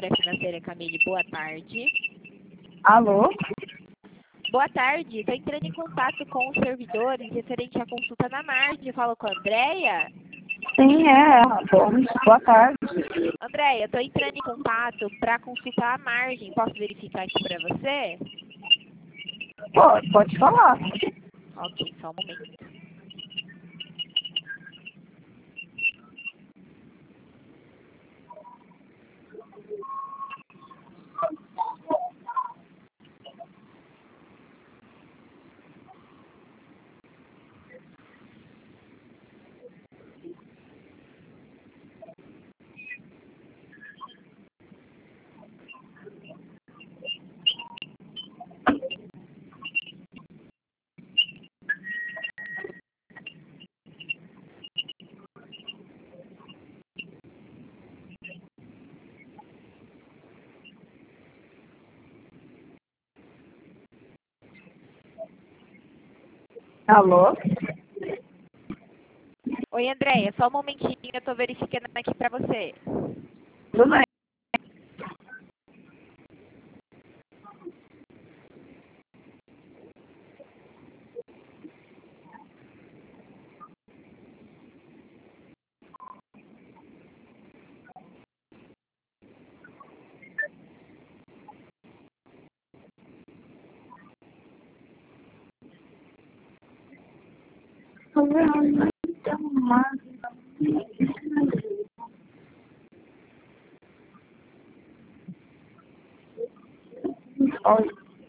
consultora financeira Camille, boa tarde. Alô? Boa tarde, estou entrando em contato com os servidores referente à consulta na margem. Falo com a Andréia. Sim, bom, boa tarde. Andréia, estou entrando em contato para consultar a margem. Posso verificar aqui para você? Pode falar. Ok, só um momento. Alô? Oi, Andréia, só um momentinho, eu estou verificando aqui para você. Tudo bem. Oi.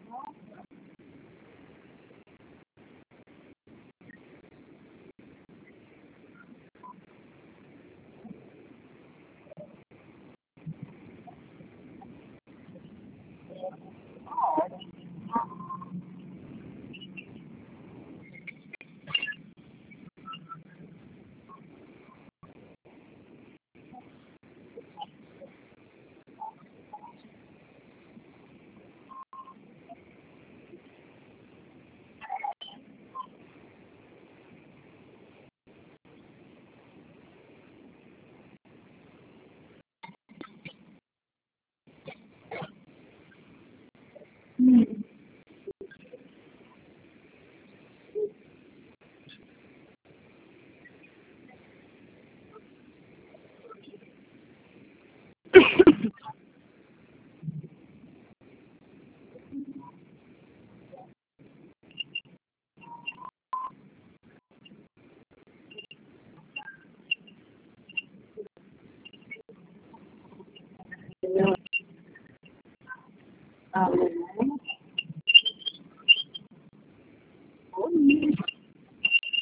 Alô?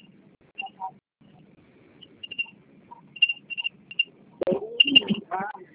Oi.